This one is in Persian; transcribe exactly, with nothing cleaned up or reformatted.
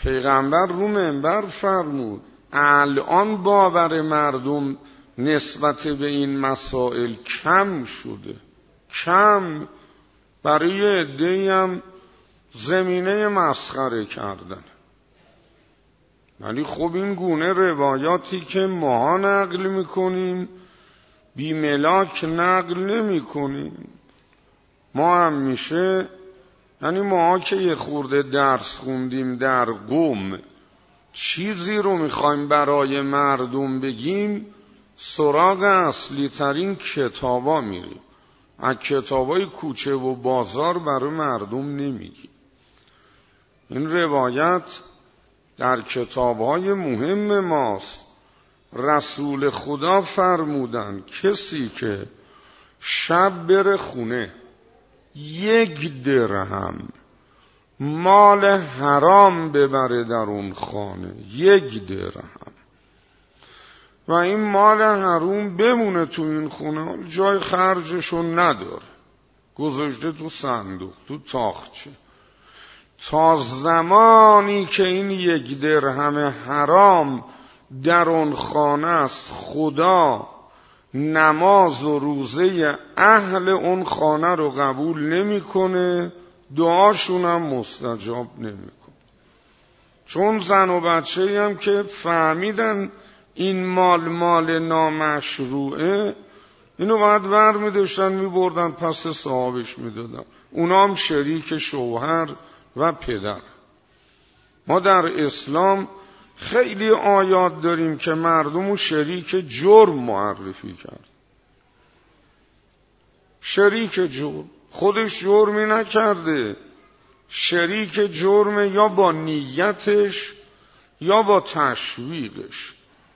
پیغمبر رو منبر فرمود الان باور مردم نسبت به این مسائل کم شده، کم، برای عده‌ای هم زمینه مسخره کردن. ولی خب این گونه روایاتی که ما نقل میکنیم بی ملاک نقل نمی کنیم. ما هم میشه، یعنی ما که یه خورده درس خوندیم در قم، چیزی رو میخوایم برای مردم بگیم، سراغ اصلی ترین کتابا میریم، از کتابای کوچه و بازار برای مردم نمیگیم. این روایت در کتابهای مهم ماست. رسول خدا فرمودن کسی که شب بره خونه یک درهم مال حرام ببره در اون خانه، یک درهم، و این مال حرام بمونه تو این خونه، جای خرجشون نداره، گذاشته تو صندوق، تو تاخچه، تا زمانی که این یک درهم حرام در اون خانه است خدا نماز و روزه اهل اون خانه رو قبول نمیکنه، دعاشون هم مستجاب نمیکنه. چون زن و بچه هم که فهمیدن این مال مال نامشروعه، اینو باید ور میداشتن میبردن پس صاحبش میدادن، اونا هم شریک شوهر و پدر. ما در اسلام خیلی آیات داریم که مردمو شریک جرم معرفی کرد. شریک جرم، خودش جرمی نکرده، شریک جرم یا با نیتش یا با تشویقش.